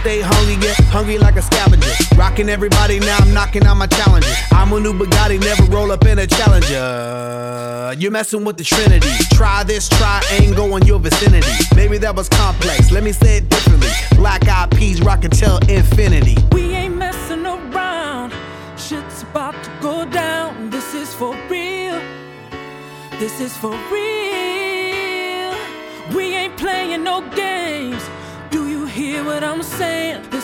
stay hungry, get hungry like a scavenger. Rocking everybody, now I'm knocking out my challenges. I'm a new Bugatti, never roll up in a Challenger. You're messing with the Trinity. Try this, try ain't go in your vicinity. Maybe that was complex, let me say it differently. Black Eyed Peas rockin' till infinity. We ain't messing around, shit's about to go down. This is for real, this is for real. We ain't playing no games, do you hear what I'm saying? This